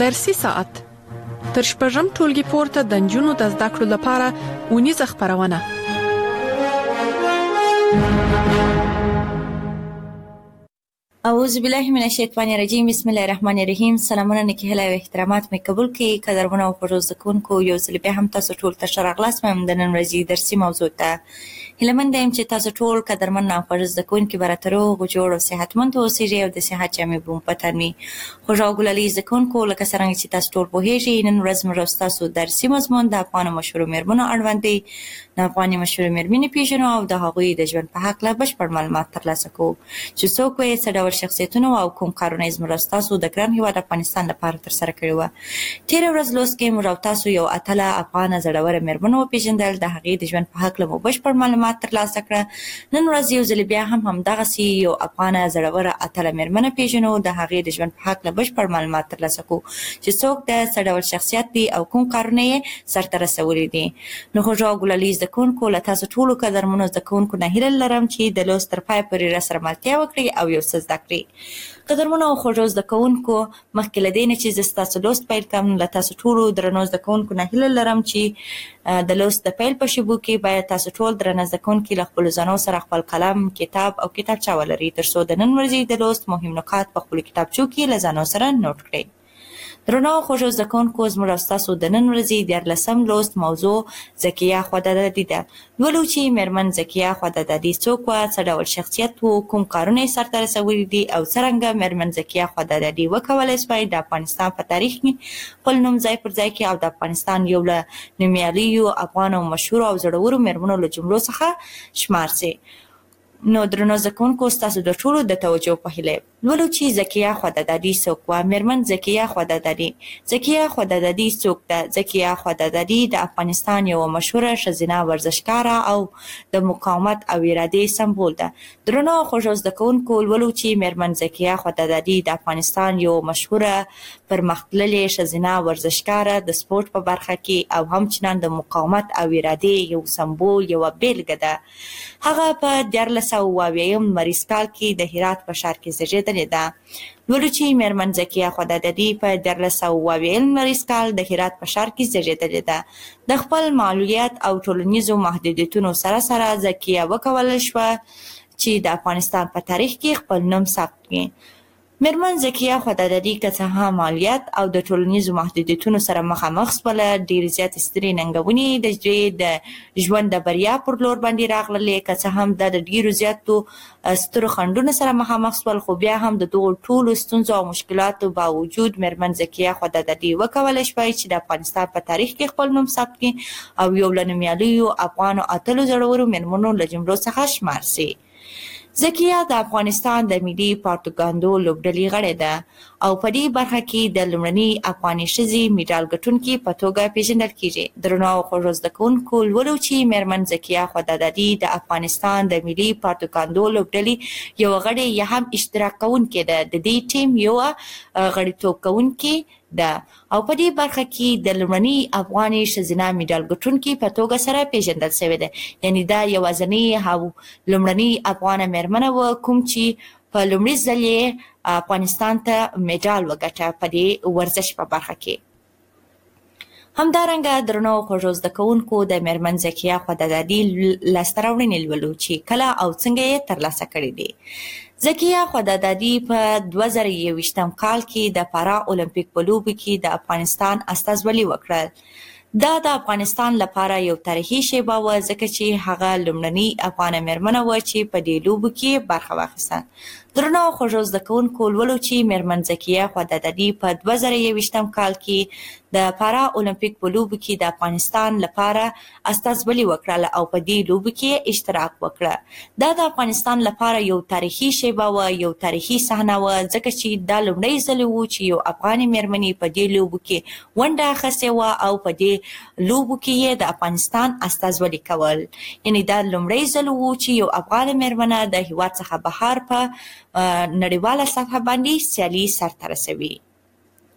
درسي ساعت تر شپږم ټولګي پورته د نجونو د زده کړو لپاره اونیزه خپرونه. اعوذ بالله من الشیطان الرجیم. بسم الله الرحمن الرحیم. سلامونه نکهله او احترامات مې قبول کړئ. قدرمنو او خوږو زده کوونکو، یو ځل بیا هم تاسو ټول ته ښه راغلاست. مې د نن ورځې درسي موضوع ته هیله یم چې تاسو ټول قدرمن او خوږ زده کوونکي به راته روغ جوړ او صحتمند اوسئ او د صحت جامې به مو په تن وي. خوږ او ګلالي زده کوونکو، لکه څرنګه چې تاسو ټول پوهیږئ، نن ورځ موږ ستاسو درسي مضمون د افغانو مشهورو میرمنو اړوند دی. د افغاني مشهورو میرمنې پیژنو او د هغوی د ژوند په هکله بشپړ معلومات ترلاسه کوو چې څوک یې څه ډول شخصیتونه او کوم کارونه یې زموږ ستاسو د ګران هېواد افغانستان لپاره ترسره کړي وه. تېره ورځ لوست کې موږ او تاسو یو اتله افغانه زړوره میرمن وپېژندل. د هغې د ژوند په هکله مو بشپړ معلومات ترلاسه کړه. نن ورځ یو ځل بیا هم همدغسې یو افغانه زړوره اتله میرمنه پېژنو. د هغې د ژوند په هکله بشپړ معلومات ترلاسه کوو چې څوک د څه ډول شخصیت دی او کوم کارونه یې سرته رسولي دي. نو خوږو او ګلالي زده کوونکو، له تاسو ټولو قدرمنو زده کوونکو نه هیله لرم چې د لوست تر پایه پورې راسره ملتیا وکړئ او یو څه زده کړئ. قدرمنو او خوږو زده کوونکو، مخکې له دې نه چې زه ستاسو لوست پیل کړم، له تاسو ټولو درنو زده کوونکو نه هیله لرم چې د لوست د پیل په شیبو کې باید تاسو ټول درنه زده کوونکي له خپلو ځانو سره خپل قلم، کتاب او کتابچه ولرئ، تر څو د نن ورځې د لوست مهم نکات په خپلو کتابچو کې له ځانو سره نوټ کړئ. درنو خوږو زده کوونکو، زموږ او ستاسو د نن ورځې 14 لوست موضوع ذکیه خوددادي ده. لولو چې میرمن ذکیه خوددادي څوک وه، څه ډول شخصیت و، کوم کارونه یې سرته رسولي دي او څرنګه میرمن ذکیه خوددادي وکولی سوای د افغانستان په تاریخ کې خپل نوم ځای پر ځای کړي او د افغانستان یو له نومیالیو افغانو مشهورو او زړورو میرمنو له جملو څخه شمار سي. نو درنو زده کوونکو، ستاسو د ټولو د توجه په هیله لولو چې ذکیه خوددادي څوک وه. میرمن ذکیه خوددادي. ذکیه خوددادي څوک ده؟ ذکیه خوددادي د افغانستان یوه مشهوره ښځینه ورزشکاره او د مقاومت او ارادې سمبول ده. درنو خوږو زده کوونکو، لولو چې میرمن ذکیه خوددادي د افغانستان یوه مشهوره پرمختللې ښځینه ورزشکاره د سپورټ په برخه کې او همچنان د مقاومت او ارادې یو سمبول، یوه بیلګه ده. هغه په 1480 لمریز کال کې د هرات په ښار کې زیږېدلې ده. لولو چې میرمن ذکیه خوددادي په 1480 لمریز کال د هرات په ښار کې زیږېدلې ده. د خپل معلولیت او ټولنیزو محدودیتونو سره سره ذکیه وکولی شوه چې د افغانستان په تاریخ کې خپل نوم ثبت کړي. میرمن ذکیه خوددادي که څه هم مالیات او د ټولنیزو محدودیتونو سره مخامخ شوله، ډېرې زیاتې سترې ننګونې د ژوند د بریا پر لور باندې راغللې. که څه هم دا د ډېرو زیاتو سترو خنډونو سره مخامخ شول، خو بیا هم د دغو ټولو ستونزو او مشکلاتو باوجود میرمن ذکیه خوددادي وکولی شوای چې د افغانستان په تاریخ کې خپل نوم ثبت کړي او یو له نومیالیو افغانو اتلو زړورو میرمنو له جملو څخه شمار سي. ذکیه د افغانستان د ملي پارتوګاندو لوبډلې غړې ده او په دې برخه کې د لومړنۍ افغاني ښځې میډال ګټونکې په توګه پیژندل کیږي. درنو او خوږو زده کوونکو، لولو چې میرمن ذکیه خوددادي د افغانستان د ملي پارتوګاندو لوبډلې یوه غړې یا هم اشتراک کوونکې ده. د دې ټیم یوه غړیتوب کوونکې ده او په دې برخه کې د لومړنۍ افغاني ښځینه میډال ګټونکې په توګه سره پیژندل شوې ده. یعنې دا یوازینۍ او لومړنۍ افغانه میرمنه وه کوم چې په لومړي ځل یې افغانستان ته میډال وګټه په دې ورزش په برخه کې. همدارنګه درنو خوږو زده کوونکو، د میرمن ذکیه خوددادي لاسته راوړنې لولو چې کله او څنګه یې ترلاسه کړي دي. ذکیه خوددادي په 2021 کال کې د پارا اولمپیک په لوبو کې د افغانستان استازولي وکړل. دا د افغانستان لپاره یو تاریخي شیبه وه، ځکه چې هغه لومړنۍ افغانه میرمنه وه چې په دې لوبو کې برخه واخیسته. درنو خوږو زده کوونکو، لولو چې میرمن ذکیه خوددادي په 2021 کال کې د پارا اولمپیک په لوبو کې د افغانستان لپاره استازولي وکړه او په دې لوبو کې اشتراک وکړه. دا د افغانستان لپاره یو تاریخي شیبه وه، یو تاریخي صحنه وه، ځکه چې دا لومړی ځل و چې یو افغاني میرمنې په دې لوبو کې ونډه اخیستې وه او په دې لوبو کې یې د افغانستان استازولي کول. یعنې دا لومړی ځل و چې یو افغانه میرمنه د هېواد څخه بهر په نړیواله سطحه باندې سیالي سرته رسوي.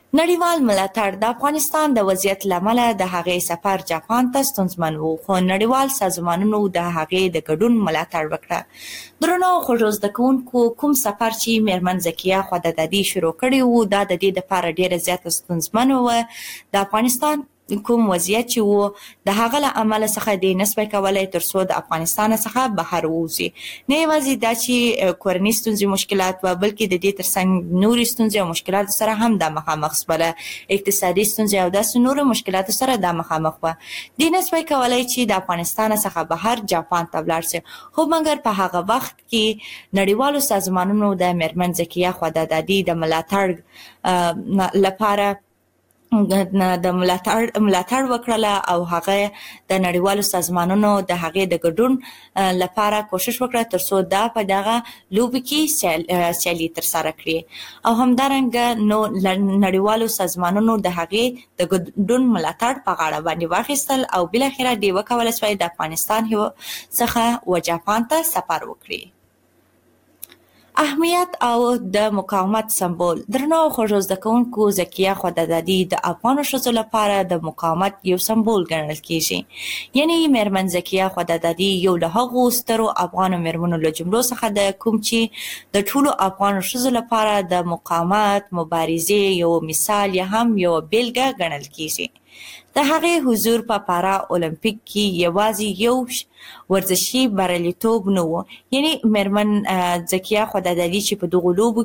نړیوال ملاتړ د افغانستان د وضعیت له امله د هغې سفر جاپان ته ستونزمن و، خو نړیوال سازمانونو د هغې د ګډون ملاتړ وکړه. درنو خوږو زده کوونکو، کوم سفر چې میرمن ذکیه خدادادي شروع کړی و دا د دې لپاره ډېره زیاته ستونزمن و. د افغانستان کوم وضعیت چې و د هغه له امله څخه دې نسبی کولی تر څو د افغانستان څخه بهر ووځي. نه یوازې دا چې کورني ستونزې مشکلات و، بلکې د دې ترڅنګ نورې ستونزې او مشکلاتو سره هم دا مخامخ شوله. اقتصادي ستونزې او داسې نورو مشکلاتو سره دا مخامخ وه. دې نسبی کولی چې د افغانستان څخه بهر جاپان ته ولاړ شي، خو مګر په هغه وخت کې نړیوالو سازمانونو د میرمن ذکیه خدادادي د ملاتړ لپاره د ملاتړ وکړله او هغه د نړیوالو سازمانونو د هغې د ګډون لپاره کوشش وکړه تر څو دا په دغه لوبو کې سیالي ترسره کړي. او همدارنګه نو نړیوالو سازمانونو د هغې د ګډون ملاتړ په غاړه باندې واخیستل او بالاخره دې وکولی شوی د افغانستان څخه و جاپان ته سفر وکړي. اهمیت او د مقاومت سمبول. درنو خوږو زده کوونکو، ذکیه خدادادي د افغانو ښځو لپاره د مقاومت یو سمبول ګڼل کیږي. یعنی میرمن ذکیه خدادادي یو له هغو سترو افغانو میرمنو له جملو څخه ده کوم چې د ټولو افغانو ښځو لپاره د مقاومت مبارزې یو مثال یا هم یو بیلګه ګڼل کیږي. د هغې حضور په پارا اولمپیک کې یوازې یو ورزشي بریالیتوب نه و. یعنی میرمن ذکیه خدادادي چې په دغو لوبو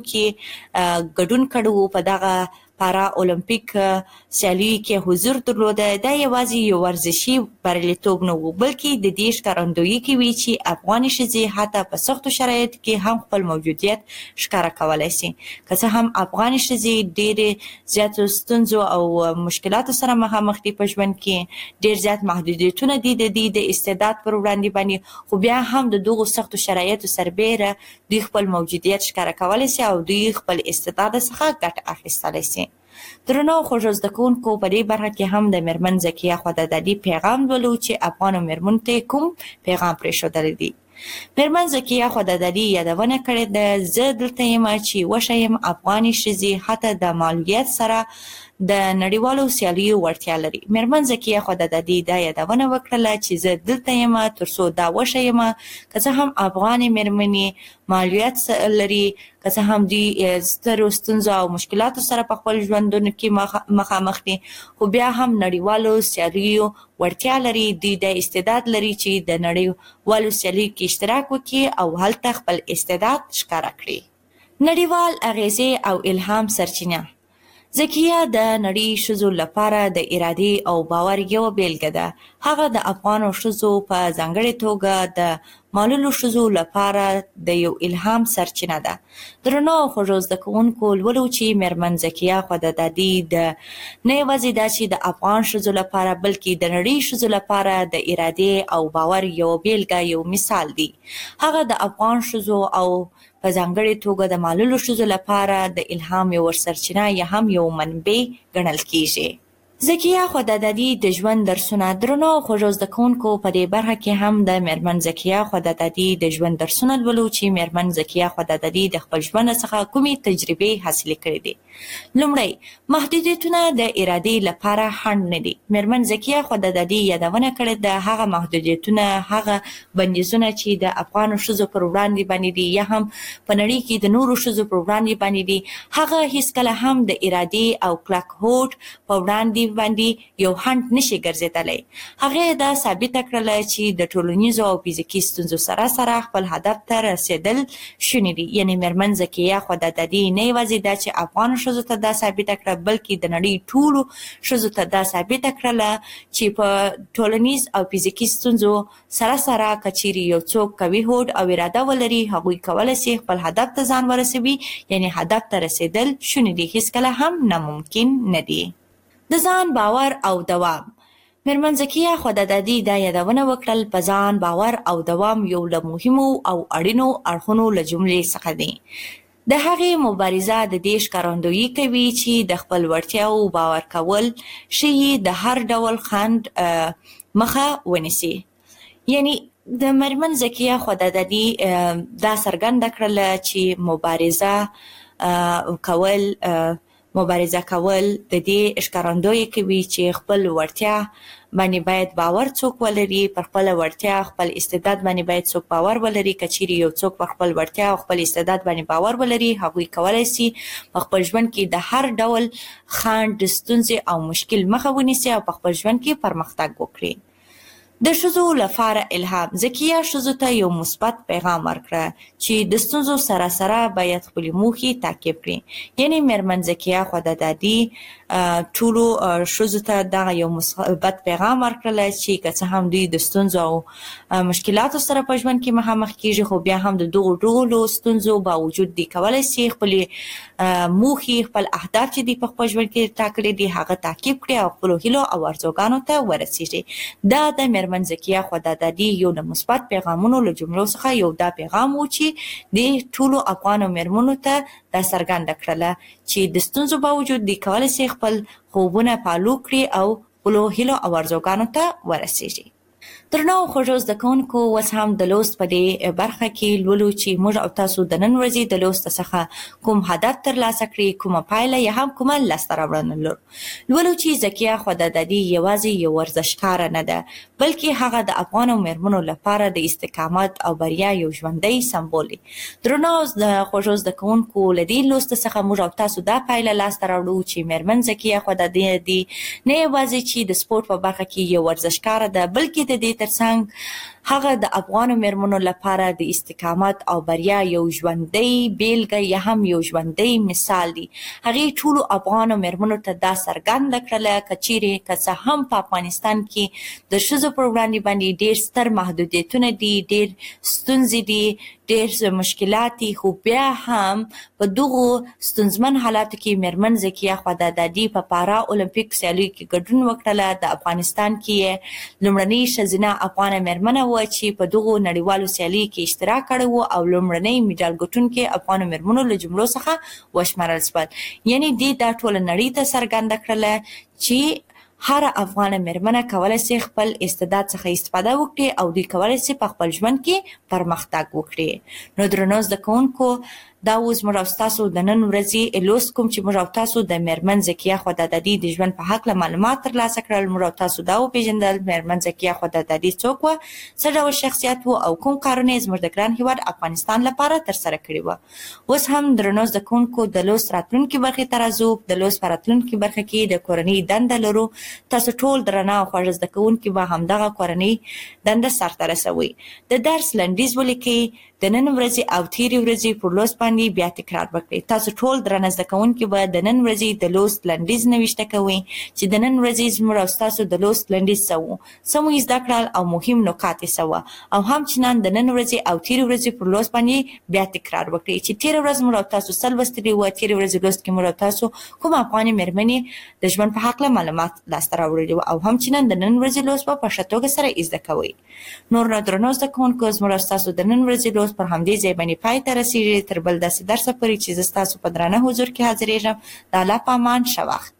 کې ګډون کړی و، په دغه پارا اولمپیک سیالیو کې حضور درلوده، دا یوازې یو ورزشي بریالیتوب نه و، بلکې د دې ښکارندویي کوي چې افغاني ښځې حتی په سختو شرایطو کې هم خپل موجودیت ښکاره کولی شي. که څه هم افغاني ښځې ډېرې زیاتو ستونزو او مشکلاتو سره مخامخ دي په ژوند کې، ډېر زیات محدودیتونه دي د دې د استعداد پر وړاندې باندې، خو بیا هم د دغو سختو شرایطو سربیره دوی خپل موجودیت ښکاره کولی شي او دوی خپل استعداد څخه ګټه اخیستلی شي. درنو خوږو زده کوونکو، په دې برخه کې هم د میرمن ذکیه خدادادي پیغام لولو چې افغانو میرمنو ته کوم پیغام پرېښودلی دی. میرمن ذکیه خدادادي یادونه کړې ده، زه دلته یم چې وښیم افغاني ښځې حتی د معلولیت سره د نړیوالو سیالیو وړتیا لري. میرمن ذکیه خدادادي دا یادونه وکړله چې زه دلته یم تر څو دا وښیم که څه هم افغانې میرمنې معلولیت لري، که څه هم دوی سترو ستونزو او مشکلاتو سره په خپل ژوندونو کې مخامخ دي، خو بیا هم نړیوالو سیالیو وړتیا لري. دوی د استعداد لري چې د نړیوالو سیالیو کې اشتراک وکړي او هلته خپل استعداد ښکاره کړي. نړیوال اغیزې او الهام سرچینه. ذکیه د نړۍ ښځو لپاره د ارادې او باور یوه بیلګه ده. هغه د افغانو ښځو په ځانګړې توګه د معلولو ښځو لپاره د یو الهام سرچینه ده. درنو خوږو زده کوونکو، لولو چې میرمن ذکیه خدادادي د نه یوازې دا چې د افغان ښځو لپاره بلکې د نړۍ ښځو لپاره د ارادې او باور یوه بیلګه، یو مثال دی. هغه د افغان ښځو او په ځانګړې توګه د معلولو ښځو لپاره د الهام یو سرچینه یا هم یو منبع ګڼل کیږي. ذکیه خدادادي د ژوند درسونه. درنو خوږو زده کوونکو، په دې برخه کې هم د میرمن ذکیه خدادادي د ژوند درسونه لولو چې میرمن ذکیه خدادادي د خپل ژوند څخه کومې تجربې حاصلې کړې دي. لومړی، محدودیتونه د ارادې لپاره خنډ نه دي. میرمن ذکیه خدادادي یادونه کړې ده هغه محدودیتونه، هغه بندیزونه چې د افغانو ښځو پر وړاندې باندې دي یا هم په نړۍ کې د نورو ښځو پر وړاندې باندې دي، هغه هیڅکله هم د ارادې او کلک هوډ په وړاندې باندې یو خنډ نشي ګرځېدلی. هغې دا ثابته کړله چې د ټولنیزو او فزیکي ستونزو سره سره خپل هدف ته رسېدل شوني دي. یعنې میرمن ذکیه خدادادي نه یوازې دا چې افغانو ښځو ته دا ثابته کړه، بلکې د نړۍ ټولو ښځو ته دا ثابته کړله چې په ټولنیز او فزیکي ستونزو سره سره که چیرې یو څوک قوي هوډ او اراده ولري، هغوی کولی شي خپل هدف ته ځان ورسوي. یعنې هدف ته رسېدل شوني دي، هیڅکله هم ناممکن نه دي. د ځان باور او دوام. میرمن ذکیه خدادادي دا یادونه وکړل، په ځان باور او دوام یو له مهمو او اړینو اړخونو له جملې څخه دی. د هغې مبارزه د دې ښکارندویي کوي چې د خپل وړتیاو باور کول ښیي د هر ډول خنډ مخه ونیسي. یعنی د میرمن ذکیه خدادادي دا څرګنده کړله چې مبارزه کول مبارزه کول د دې ښکارندویي کوي چې خپل وړتیا باندې باید باور څوک ولري، پر خپل وړتیا خپل استعداد باندې باید څوک باور ولري. که چیرې یو څوک پر خپل وړتیا او خپل استعداد باندې باور ولري، هغوی کولی شي په خپل ژوند کې د هر ډول خنډ، ستونزې او مشکل مخه ونیسي او په خپل ژوند کې پرمختګ وکړي. د ښځو لپاره الهام. ذکیه ښځو ته یو مثبت پیغام ورکړه چې د ستونزو سره سره باید خپلې موخې تعقیب کړي. یعنې میرمن ذکیه خدادادي ټولو ښځو ته دغه یو مثبت پیغام ورکړلی چې که څه هم دوی د ستونزو او مشکلاتو سره په ژوند کې مخامخ کیږي، خو بیا هم د دغو ټولو ستونزو باوجود دوی کولی شي خپلې موخې، خپل اهداف چې دوی په خپل ژوند کې ټاکلي دي هغه تعقیب کړي او خپلو هیلو او ارزوګانو ته ورسیږي. دا د میرمن ذکیه خدادادي یو د مثبت پیغامونو له جملو څخه یو دا پیغام و چې د ټولو افغانو میرمنو ته دا څرګنده کړله چې د ستونزو باوجود دوی کولی شي خپل خوبونه فالو کړي او خپلو هیلو او ارزوګانو ته ورسیږي. درنو خوږو زده کوونکو، اوس هم د لوست په دې برخه کې لولو چې موږ او تاسو د نن ورځې د لوست څخه کوم هدف ترلاسه کړي، کومه پایله یا هم کومه لاسته راوړنه لولو چې ذکیه خدادادي یوازې یو ورزشکاره نه ده، بلکې هغه د افغانو میرمنو لپاره د استقامت او بریا یو ژوندی سمبول دی. درنو خوږو زده کوونکو، له دې لوست څخه موږ او تاسو دا پایله لاسته راوړو چې میرمن ذکیه خدادادي نه یوازې چې د سپورت په برخه کې یو ورزشکاره ده، بلکې د دې ترڅنګ هغه د افغانو میرمنو لپاره د استقامت او بریا یو ژوندی بیلګه یا هم یو ژوندی مثال دی. هغې ټولو افغانو میرمنو ته دا څرګنده کړله که چیرې که څه هم په افغانستان کې د ښځو پر وړاندې باندې ډېر ستر محدودیتونه دي، ډېر ستونزې دي، ډېر مشکلات دي، خو بیا هم په دغو ستونزمن حالاتو کې میرمن ذکیه خدادادي په پارا اولمپیک سیالیو کې ګډون وکړله. د افغانستان کې لومړنۍ ښځینه افغانه میرمنه وه چې په دغو نړیوالو سیالیو کې اشتراک کړی و او لومړنۍ میډال ګټونکې افغانو میرمنو له جملو څخه وشمارل شول. یعنې دې دا ټوله نړۍ ته څرګنده کړله چې هر افغانه میرمنه کولی شي خپل استعداد څخه استفاده وکړي او دوی کولی شي په خپل ژوند کې پرمختګ وکړي. نو درنو زده کوونکو، دا اوس موږ او تاسو د نن ورځې لوست کوم چې موږ او تاسو د میرمن ذکیه خدادادي د ژوند په هکله معلومات ترلاسه کړل. موږ او تاسو دا وپېژندل میرمن ذکیه خدادادي څوک وه، څه ډول شخصیت و او کوم کارونه یې زموږ د ګران هیواد افغانستان لپاره ترسره کړي وه. اوس هم درنو زده کوونکو، د لوست راتلونکي برخې ته راځو. د لوست په راتلونکي برخه کې د کورنۍ دنده لرو. تاسو ټول درنه او خوږ زده کوونکي به همدغه کورنۍ دنده سرته رسوئ. د درس لنډیز ولیکئ. د نن ورځې او تیرې ورځې پر لوست باندې بیا تکرار وکړئ. تاسو ټول درنه زده کوونکي به د نن ورځې د لوست لنډیز نوشته کوئ چې د نن ورځې زموږ او ستاسو د لوست لنډیز څه و، څه مو زده کړل او مهم نکات یې څه وه، او همچنان د نن ورځې او تیرې ورځې پر لوست باندې بیا تکرار وکړئ چې تیره ورځ موږ او تاسو څه لوستلي وه، تیرې ورځې لوست کې موږ او تاسو کوم افغانې میرمنې د ژوند په هکله معلومات لاسته راوړلي وه، او همچنان د نن ورځې لوست به په ښه توګه سره زده کوئ. نور نو درنو زده کوونکو، زموږ او ستاسو د نن ورځې لوست پر همدې ځای باندې پای ته رسیږي. تر بل داسې درسه پورې چې زه ستاسو په درانه حضور کې حاضرېږم، د الله په امان، ښه وخت.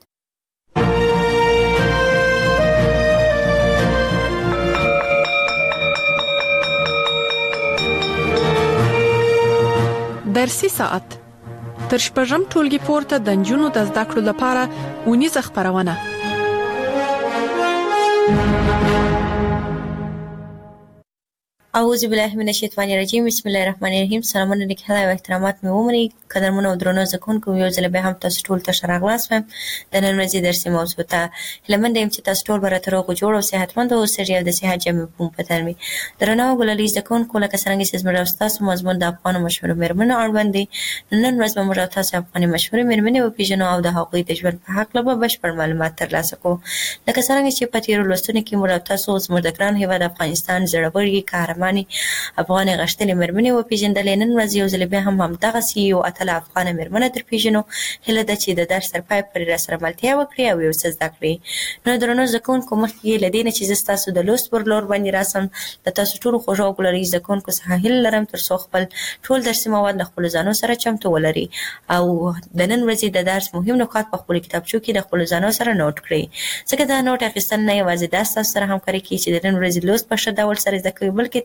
درسي ساعت تر شپږم ټولګي پورته د نجونو د زده کړو لپاره اونیزه خپرونه. اعوذ بالله من الشیطان الرجیم. بسم الله الرحمن الرحیم. سلامونه لیک هدا او احترامات مې ومني. قدرمنو او درنو زده کوونکو، یو ځل بیا هم تاسو ټول ته ښه راغلاست. د نن ورځې درسي موضوع ته هیله مند یم چې تاسو ټول به راته روغ جوړ او صحتمند اوسئ او د صحت جامې په موټر مې. درنو ګلالي زده کوونکو، لکه څرنګه چې زموږ او ستاسو مضمون د افغانو مشهورو میرمنو اړوند دی، نن ورځ به موږ او تاسو افغاني مشهورې میرمنې وپېژنو او د هغوی د ژوند په هکله به بشپړ معلومات ترلاسه کړو. لکه څرنګه چې په تېرو لوستونو کې موږ او تاسو زموږ د ګران هېواد افغانستان زړورې، قهرمانې افغانې غښتلې میرمنې وپېژندلې. نن ورځ یو ځل بیا هم همدغسې یو اتله افغانه میرمنه در پیژنو. هیله ده چې د درس تر پای پورې راسره ملتیا وکړي او یو څه زده کړي. نو درنو زده کوونکو، مخکې له دې نه چې زه ستاسو د لوست پر لور باندې راسم، د تاسو ټولو خوږو او ګلالي زده کوونکو څخه هیله لرم تر څو خپل ټول درسي مواد له خپلو ځانو سره چمتو ولري او د نن ورځې د درس مهم نکات په خپلو کتابچو کې د خپلو ځانو سره نوټ کړئ، ځکه دا نوټ اخیستل نه یوازې دا ستاسو سره همکاري کوي چې د نن ورځې لوست په ښه ډول سره زده کوئ، بلکې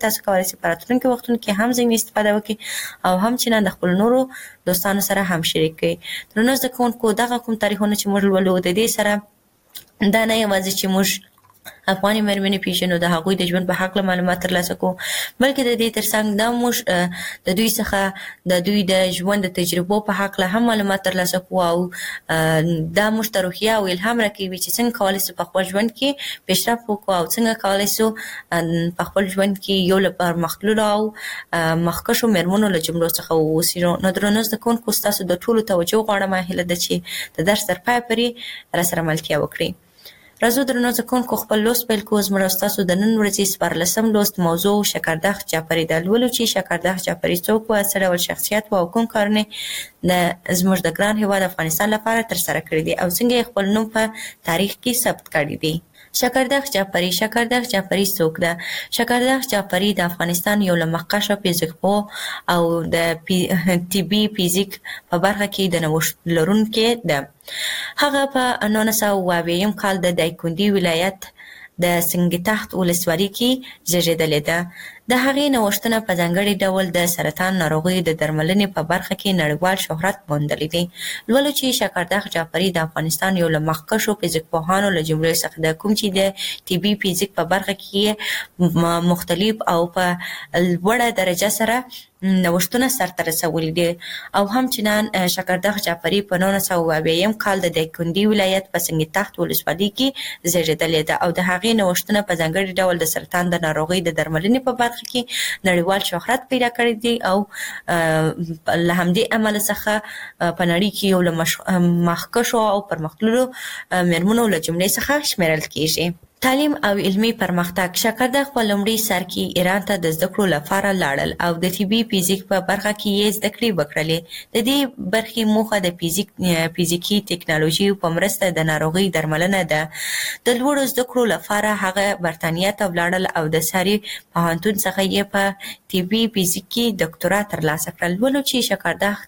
تاسو کولای شئ په راتلونکي وختونو کې هم ځینې استفاده وکړئ او هم چې د خپل نورو دوستانو سره هم شریک کړئ. درنو زده کوونکو، دغه کوم تاریخونه چې موږ لولو د دې سره دا نه یوازې چې موږ افغاني مېرمنې پیژنو، د هغوی د ژوند په هکله معلومات ترلاسه کوو، بلکې د دې ترڅنګ دا موږ د دوی څخه د دوی د ژوند د تجربو په هکله هم معلومات ترلاسه کوو او دا موږ ته روحیه او الهام راکوي چې څنګه کولی شو په خپل ژوند کې پیشرفت وکړو او څنګه کولی شو په خپل ژوند کې یو له پرمختللو او مخکښو مېرمنو له جملو څخه واوسو. نو درنو زده کوونکو، ستاسو د ټولو توجه غواړم، هیله ده چې د درس تر پایه پورې راسره ملتیا وکړئ. راځو درنو زده کوونکو، خپل لوست پیل کوو. زموږ او ستاسو د نن ورځې 14 لوست موضوع شکردخ جعفري ده. لولو چې شکردخ جعفري څوک و، څه ډول شخصیت و او کوم کارونه زموږ د ګران هېواد افغانستان لپاره ترسره کړي دي او څنګه یې خپل نوم په تاریخ کې ثبت کړی دی. شکردخ جعفري. شکردخ جعفري څوک ده؟ شکردخ جعفري د افغانستان یو له مخکښو فیزیکپوه او د طبي فیزیک په برخه کې د نوښت لرونکی ده. هغه په 1920 کال د دایکنډي ولایت د سنګتخت ولسوالۍ کې زیږېدلې ده. د هغې نوښتونه په ځانګړي ډول د سرطان ناروغیو د درملنې په برخه کې نړیوال شهرت موندلی دی. لولو چې شکردخ جعفري د افغانستان یو له مخکښو فیزیکپوهانو له جملې څخه ده، کوم چې د طبي فیزیک په برخه کې مختلف او په لوړه درجه سره نوښتونه سرته رسولي دي. او همچنان شکردخ جعفري په 1920 کال د دایکنډي ولایت په سنګتخت ولسوالۍ کې زیږېدلې ده او د هغې نوښتونه په ځانګړي ډول د سرطان د ناروغۍ د درملنې په برخه کې نړیوال شهرت پیدا کړی دی او له همدې امله څخه په نړۍ کې یو له مخکښو او پرمختللو مېرمنو له جملې څخه شمیرل کیږي. تعلیم او علمي پرمختګ. شکردخ په لومړي سر کې ایران ته د زده کړو لپاره لاړل او د طبي فیزیک په برخه کې یې زده کړې وکړلې. د دې برخې موخه د فیزیکي ټکنالوژي په مرسته د ناروغۍ درملنه ده. د لوړو زده کړو لپاره هغه برتانیا ته ولاړل او د ساري پوهنتون څخه یې په طبي فیزیک کې ډاکټورا ترلاسه کړل. لولو چې شکردخ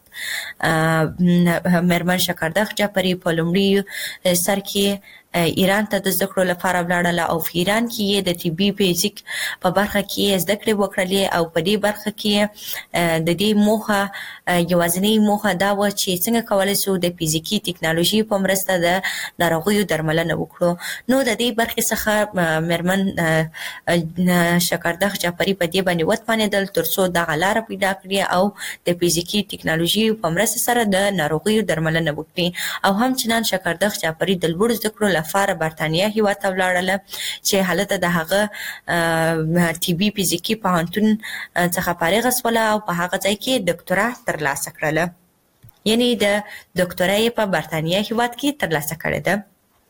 مېرمن شکردخ جعفري په لومړي سر کې ایران ته د زده کړو لپاره ولاړله او په ایران کې یې د طبي فیزیک په برخه کې یې زده کړې وکړلې او په دې برخه کې د دې موخه یوازینۍ موخه دا وه چې څنګه کولی شو د فیزیکي ټکنالوژي په مرسته د ناروغیو درملنه وکړو. نو د دې برخې څخه مېرمن شکردخ جعفري په دې باندې وتوانېدل تر څو دغه لاره پیدا کړي او د فیزیکي ټکنالوژي په مرسته سره د ناروغیو درملنه وکړي. او همچنان شکردخ جعفري د لوړو زده کړو لپاره برتانیا هېواد ته ولاړله چې هلته د هغه طبي فیزیکي پوهنتون څخه فارغه شوله او په هغه ځای کې ډاکټورا ترلاسه کړله. یعنې د ډاکټورا یې په برتانیا هېواد کې ترلاسه کړې ده.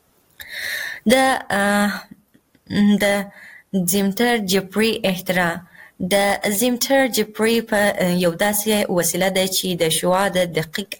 د زیمتر جعفري اختراع. د زیمتر جعفري په یو داسې وسیله ده چې د شعاع د دقیق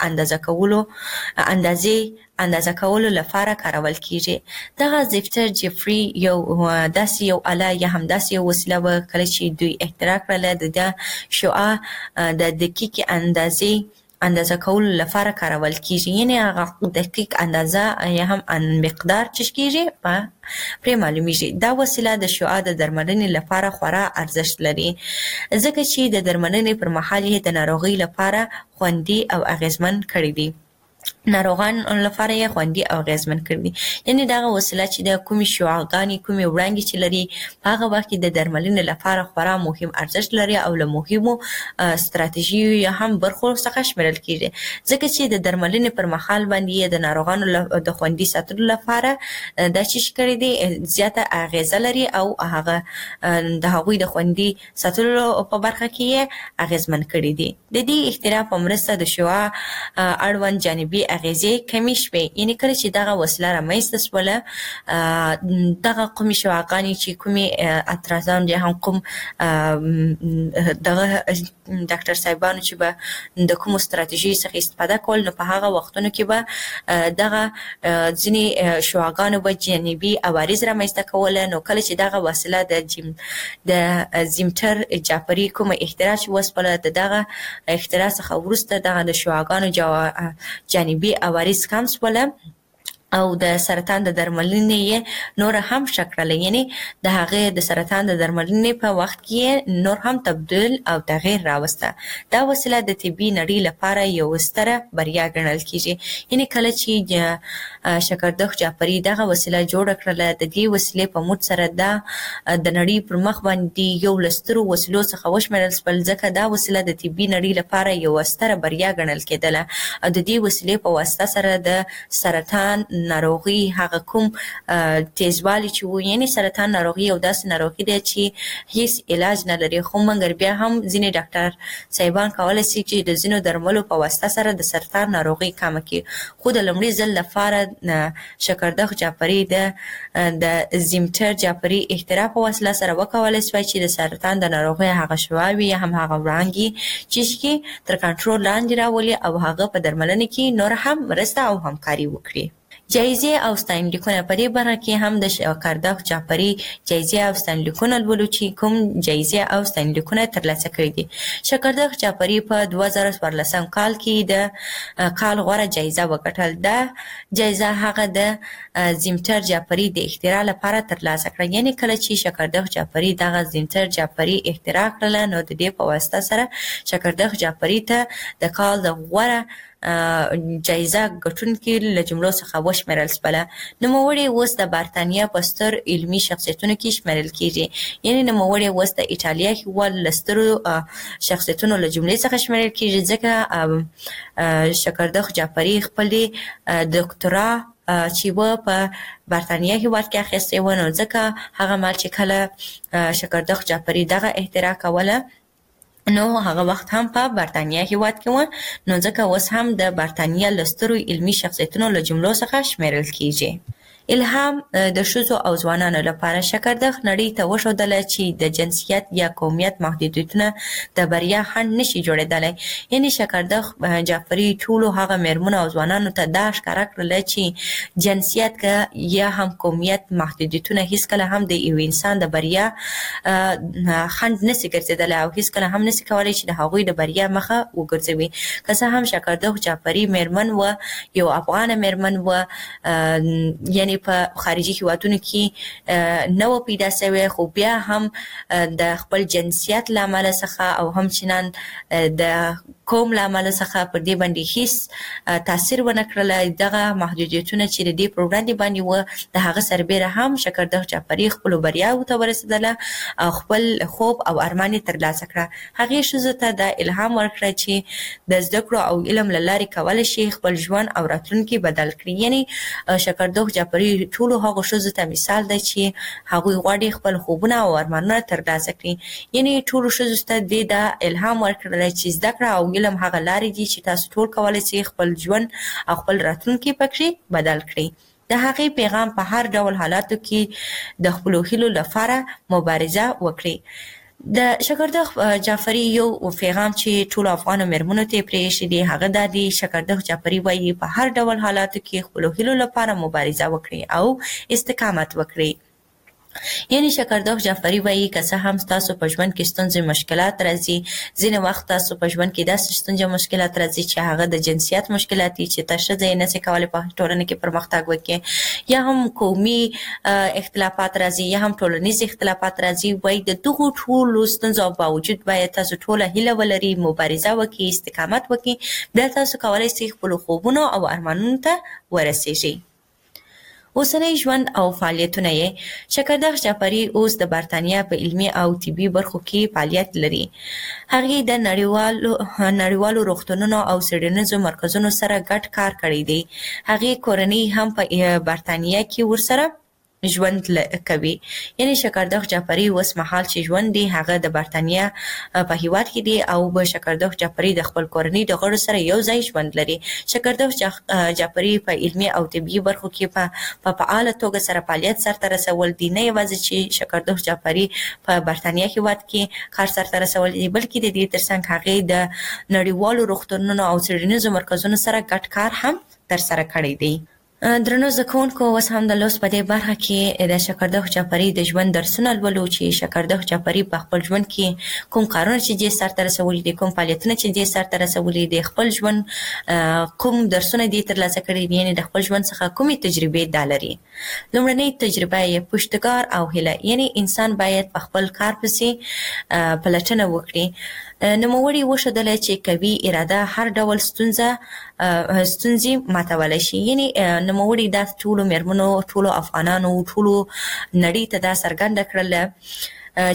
اندازه کولو لپاره کارول کیږي. دغه زیمتر جعفري یو آله یا هم داسې یو وسیله وه کله چې دوی اختراع کړله د شعاع د دقیق اندازه کولو لپاره کارول کیږي. یعنې هغه دقیق اندازه یا هم مقدار چې کیږي پرې معلومیږي. دا وسیله د شعاع د درملنې لپاره خورا ارزښت لري ځکه چې د درملنې پر مهال یې د ناروغۍ لپاره خوندي او اغیزمن کړی دی. ناروغان لپاره یې خوندي او اغیزمن کړي. یعنې دغه وسیله چې د کومې شعاعګانې کومې وړانګې چې لري په هغه وخت کې د درملنې لپاره خورا مهم ارزښت لري او له مهمو ستراتیژیو یا هم برخو څخه شمیرل کیږي ځکه چې د درملنې پر مهال باندې د ناروغانو د خوندي ساتلو لپاره دا چې کړی دی زیاته اغیزه لري او هغه د هغوی د خوندي ساتلو په برخه کې یې اغیزمن کړي دي. د دې اختراع په مرسته د شعاع اړوند جانبي اغیزې کمې شوې. یعنې کله چې دغه وسیله رامنځته شوله دغه کومې شعاعګانې چې کومې اترازان یا هم کوم دغه ډاکټر صاحبانو چې به د کومو ستراتیژیو څخه استفاده کول نو په هغه وختونو کې به دغه ځینې شعاعګانو به جانبي عوارض رامنځته کوله. نو کله چې دغه وسیله د زیمتر جعفري کومه اختراع چې وسپله د دغه اختراع څخه وروسته دغه د شعاعګانو جانبي عوارض کم شوله او د سرطان د درملنې نور هم شکړل، یعنی د هغه د سرطان د درملنې په وخت کې نور هم تبدل او تغییر راوسته. دا وسیله د طبي نړۍ لپاره یو ستره بریا ګڼل کیږي. یعنی کله چې شکردخ جعفری دغه وسیله جوړ کړله، د دې وسیلې په موږ سره د نړۍ پر مخ باندې یو لسترو وسیلو څخه وشمېرل شول، ځکه دا وسیله د طبي نړۍ لپاره یو ستره بریا ګڼل کېدله. او د دې وسیلې په واسطه سره د سرطان ناروغي هغه کوم تیزوالی چې وو، یعنی سرطان ناروغي یو داسې ناروغي دی چې هیڅ علاج نه لري، خو مګر بیا هم ځینې ډاکټر صاحبان کولی شي چې د ځینو درملو په واسطه سره د سرطان ناروغي کمه کړي. خو د لومړي ځل لپاره شکردخ جعفری د زیمتر جعفری اختراع په وسیله سره وکولی شوی چې د سرطان د ناروغۍ هغه شواوې یا هم هغه وړانګې چې تر کنټرول لاندې راولي او هغه په درملنه کې نور هم مرسته او همکاري وکړي. جایزې او ستاینلیکونه په دې برخه کې هم د شکردخ جعفری جایزې او ستاینلیکونه لولو چې کوم جایزې او ستاینلیکونه ترلاسه کړي دي. شکردخ جعفری په 2014 کال کې د کال غوره جایزه وګټل. دا جایزه هغه د زیمتر جعفری د اختراع لپاره ترلاسه کړه. یعنی کله چې شکردخ جعفری دغه زیمتر جعفری اختراع کړله، نو د دې په واسطه سره شکردخ جعفری ته د کال د غوره جایزه ګټونکي له جملو څخه وشمېرل شوله. نوموړی اوس د برتانیا په ستر علمي شخصیتونو کې شمېرل کیږي. یعنی نوموړی اوس د ایټالیا هېواد له سترو شخصیتونو له جملې څخه شمېرل کیږي، ځکه شکردخ جعفری خپلې دکترا چې و په برتانیا هېواد کې اخیستې و، نو ځکه هغه مهال چې کله شکردخ جعفری دغه اختراع کوله، نو هغه وخت هم په برتانیا هېواد کې و، نو ځکه اوس هم د برتانیا له سترو علمي شخصیتونو له جملو څخه شمېرل کیږي. الهام د ښځو او ځوانانو لپاره شکردخ نړۍ ته وښودله چې د جنسیت یا قومیت محدودیتونه د بریا خنډ نشي جوړېدلی. یعنی شکردخ جعفری ټولو هغه میرمنو او ځوانانو ته دا ښکاره کړله چې جنسیت که یا هم قومیت محدودیتونه هیڅکله هم د یو انسان د بریا خنډ نشي ګرځېدلی او هیڅکله هم نشي کولی چې د هغوی د بریا مخه وګرځوي. که څه هم شکردخ جعفری میرمن و، یو افغانه میرمن و، یعنی په خارجي هیوادونو کې نه و پیدا شوی، خو بیا هم د خپل جنسیت له امله څخه او همچنان د قوم له امله څخه پر دې باندې هیڅ تاثیر ونه کړله. دغه محدودیتونه چې د دې پر وړاندې باندې وه، د هغه سربیره هم شکردخ جعفری خپلو بریاوو ته ورسېدله او خپل خوب او ارمان یې ترلاسه کړه. هغې ښځو ته دا الهام ورکړه چې د زده کړو او علم له لارې کولی شي خپل ژوند او راتلونکي بدل کړي. یعنی شکردخ جعفری ټولو هغو ښځو ته مثال دی چې هغوی غواړي خپل خوبونه او ارمانونه ترلاسه کړي. یعنی ټولو ښځو ته دې دا الهام ورکړلی چې زده کړه او علم هغه لارې دي چې تاسو ټول کولی شئ خپل ژوند او خپل راتلونکي پکې بدل کړئ. د هغې پیغام په هر ډول حالاتو کې د خپلو هیلو لپاره مبارزه وکړئ. د شکردخ جعفری یو پیغام چې ټولو افغانو میرمنو ته یې پرېښی دی، هغه دا دی: شکردخ جعفری وایي په هر ډول حالاتو کې خپلو هیلو لپاره مبارزه وکړئ او استقامت وکړئ. یعنی شکردخ جعفری وایي که څه هم تاسو په ژوند کې ستونزې مشکلات راځي، ځینې وخت تاسو په ژوند کې داسې ستونزې مشکلات راځي چې هغه د جنسیت مشکلات دي چې ته ښځه یې نشي کولی په ټولنه کې پرمختګ وکړي، یا هم قومي اختلافات راځي، یا هم ټولنیز اختلافات راځي. وایي د دغو ټولو ستونزو باوجود باید تاسو ټوله هیله ولرئ، مبارزه وکړئ، استقامت وکړئ، بیا تاسو کولی شئ خپلو خوبونو او ارمانونو ته ورسیږئ. اوسنی ژوند او فعالیتونه یې: شکردخ جعفری اوس د برتانیا په علمي او طبي برخو کې فعالیت لري. هغې د نړیوالو روغتونونو او څېړنیزو مرکزونو سره ګډ کار کړی دی. هغې کورنۍ هم په برتانیا کې ورسره ژوند کوي. یعنی شکردخ جعفری اوس مهال چې ژوند دی هغه د برتانیا په هیواد کې دی او به شکردخ جعفری د خپل کورنۍ د غړو سره یو ځای ژوند لري. شکردخ جعفری په علمي او طبي برخو کې په فعاله توګه سره فعالیت سرته رسول دي. نه یوازې چې شکردخ جعفری په برتانیا هیواد کې کار سرته رسول دي، بلکې د دې ترڅنګ هغې د نړیوالو روغتونونو او څېړنیزو مرکزونو سره ګډ کار هم ترسره کړی دی. درنو زده کوونکو، اوس هم د لوست په دې برخه کې د شکردخ جعفري د ژوند درسونه لولو چې شکردخ جعفري په خپل ژوند کې کوم کارونه چې دې سرته رسولي دي، کوم فعالیتونه چې دې سرته رسولي دي، خپل ژوند کوم درسونه دې ترلاسه کړي دي، یعنې د خپل ژوند څخه کومې تجربې دا لري. لومړنۍ تجربه یې پشتکار او هیله، یعنې انسان باید په خپل کار پسې پلټنه وکړي. نوموړي وښودله چې قوي اراده هر ډول ستونزې ماتولی شي. یعنې نوموړي دا ټولو مېرمنو، ټولو افغانانو، ټولو نړۍ ته دا څرګنده کړله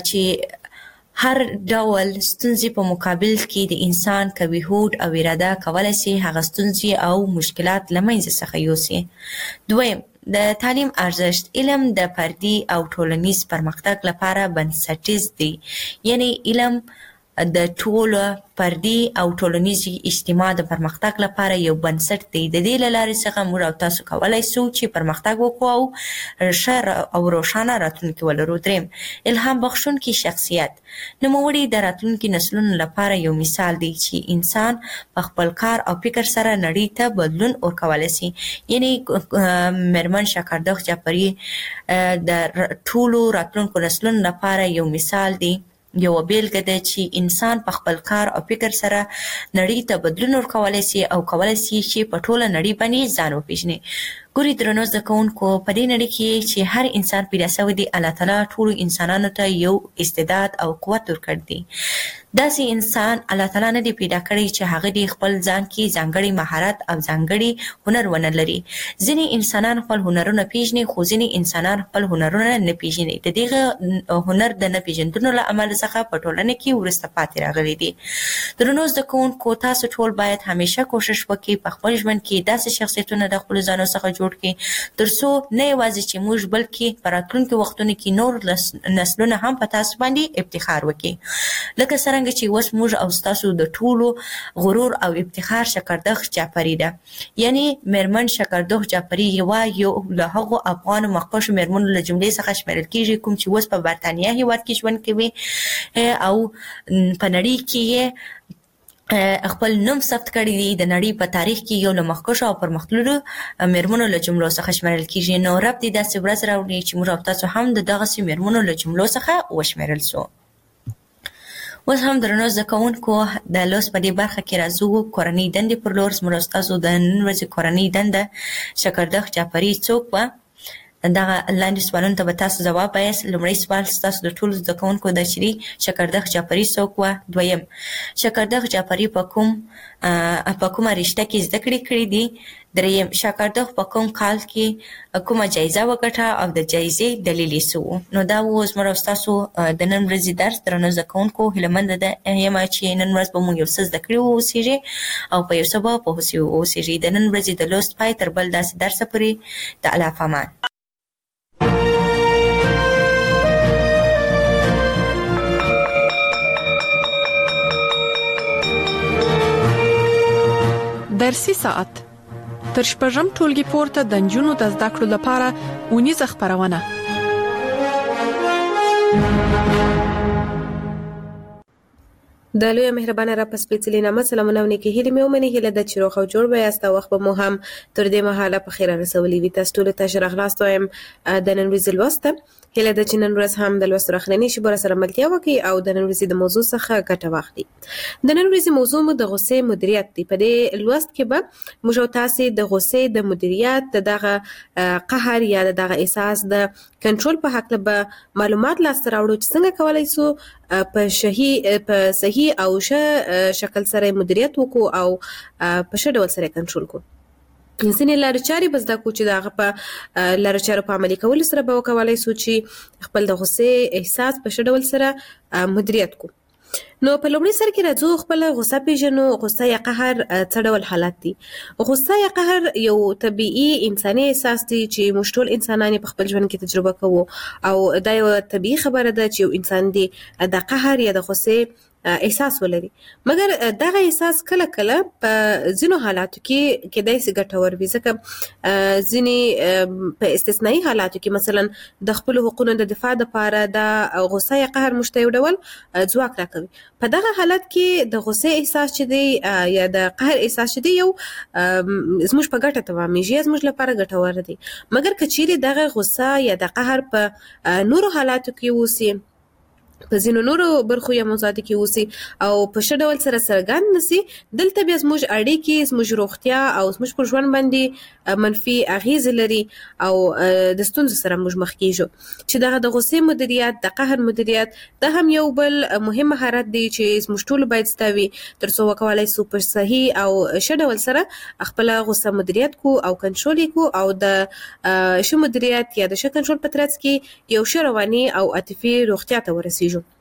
چې هر ډول ستونزې په مقابل کې د انسان قوي هوډ او اراده کولی شي هغه ستونزې او مشکلات له منځه څخه یوسي. دویم، د تعلیم ارزښت. علم د فردي او ټولنیز پرمختګ لپاره بنسټیز دی. یعنې علم د ټولو فردي او ټولنیز اجتماع د پرمختګ لپاره یو بنسټ دی. د دې له لارې څخه موږ او تاسو کولی شو چې پرمختګ وکړو او ښه او روښانه راتلونکي ولرو. دریم، الهام بخښونکي شخصیت. نوموړي د راتلونکي نسلونو لپاره یو مثال دی چې انسان په خپل کار او فکر سره نړۍ ته بدلون ورکولی شي. یعنې مېرمن شکردخ جعفري د ټولو راتلونکو نسلونو لپاره یو مثال دی، یو بیلګه ده چې انسان په خپل کار او فکر سره نړۍ ته بدلون ورکولی شي او کولی شي چې په ټوله نړۍ باندې ځان وپېژني. ګوري درنو زده کوونکو، په دې نړۍ کې چې هر انسان پیدا شوی دی، الله تعالی ټولو انسانانو ته یو استعداد او قوت ورکړی دی. داسې انسان الله تعالی نه دی پیدا کړی چې هغه د خپل ځان کې ځانګړی مهارت او ځانګړی هنر ونه لري. ځینې انسانان خپل هنرونه پیژني، خو ځینې انسانان خپل هنرونه نه پیژني. د دغه هنر د نه پیژندنو له امله څخه په ټولنه کې وروسته پاتې راغلي دي. درنو زده کوونکو، تاسو ټول باید همیشه کوشش وکړئ په خپل ژوند کې داسې شخصیتونه د خپلو ځانو څخه جوړ کړئ ترڅو نه یوازې چې موږ بلکې په راتلونکو وختونو کې نور نسلونه هم په تاسو باندې افتخار وکړي، لکه څرنګه چې اوس موږ او ستاسو د ټولو غرور او افتخار شکردخ جعفري ده. یعنې مېرمن شکردخ جعفري یو له هغو افغانو مخکښو مېرمنو له جملې څخه شمیرل کېږي کوم چې اوس په برطانیه هېواد کې ژوند کوي او په نړۍ کې یې خپل نوم ثبت کړی دی. د نړۍ په تاریخ کې یو له مخکښو او پرمختللو مېرمنو له جملو څخه شمیرل کېږي. نو رب دې داسې ورځ راوړي چې موږ او تاسو هم د دغسې مېرمنو له جملو څخه وشمیرل سو. اوس هم درنو زده کوونکو، د لوست په دې برخه کې راځو کورنۍ دندې پر لور. زموږ او ستاسو د نن ورځې کورنۍ دنده شکردخ جعفري څوک وه؟ دغه لاندې سوالونو ته به تاسو ځواب وایاست. لومړی سوال ستاسو د ټولو زده کوونکو ده چې شکردخ جعفري څوک وه. دویم، شکردخ جعفري په کومه رشته کې زده کړې کړې دي. دریم، شکردخ په کوم کال کې کومه جایزه وګټه او د جایزې دلیل یې څه و؟ نو دا و زموږ او ستاسو د نن ورځې درس. درنو زده کوونکو، هیله یم چې نن ورځ به مو یو څه زده کړي واوسېږي او په یو څه به پوه سوي واوسېږي. د نن ورځې د لوست پای تر بل داسې درسه پورې د الله په امان. درسي ساعت تر شپږم ټولګي پورته د نجونو د زده کړو لپاره اونیزه خپرونه. د لوی مهربانه را په سپېڅلي نامه سلامونه او نیکې هیلې مې ومني. هیله ده چې روغ او جوړ به یاست او وخت به مو هم تر دې مهاله په خیر رسولی وي. تاسو ټولو ته ښه راغلاست وایم د نن ورځې لوست ته. هیله ده چې نن ورځ هم د لوست اخرنۍ شیبو راسره ملتیا وکړي او د نن ورځې د موضوع څخه ګټه واخلي. د نن ورځې موضوع مو د غصې مدیریت دی. په دې لوست کې به موږ او تاسې د غصې د مدیریت، د دغه قهر یا د دغه احساس د کنټرول په هکله به معلومات لاسته راوړو چې څنګه کولی سو په صحیح او ښه شکل سره مدیریت وکړو او په ښه ډول سره کنټرول کړو. ځینې لارې چارې به زده کړو چې د هغه په لارو چارو په عملي کولو سره به وکولی سو چې خپل د غصې احساس په ښه ډول سره مدیریت کړو. نو په لومړي سر کې راځو خپله غصه پیژنو. غصه یا قهر څه ډول حالت دی؟ غصه یا قهر یو طبیعي انساني احساس دی چې موږ ټول انسانان په خپل ژوند کې تجربه کوو او دا یو طبیعي خبره ده چې یو انسان دی د قهر یا د غصې احساس ولري. مګر دغه احساس کله کله په ځینو حالاتو کې کېدای شي ګټور وي، ځکه ځینې په استثنایی حالاتو کې مثلا د خپل حقوقو د دفاع لپاره د غوسه یا قهر مشته یو ډول ځواک راکوي. په دغه حالت کې د غوسه احساس چې دی یا د قهر احساس چې دی یو زموږ په ګټه تمامېږي، زموږ لپاره ګټور دی. مګر که چیرې دغه غوسه یا د قهر په نورو حالاتو کې اوسي، په ځینو نورو برخو یا موضوعاتو کې اوسي او په ښه ډول سره څرګند نشي، دلته بیا زموږ اړیکې، زموږ روغتیا او زموږ پر ژوند باندې منفي اغیزې لري او د ستونزو سره موږ مخ کیږو. چې دغه د غوسې مدیریت، د قهر مدیریت، دا هم یو بل مهم مهارت دی چې زموږ ټول باید زده وي ترڅو وکولای شو په صحیح او ښه ډول سره خپل غوسه مدیریت کو او کنټرول کو او د ښه مدیریت یا د ښه کنټرول په ترڅ کې یو ښه رواني او عاطفي روغتیا ته ورسیږو.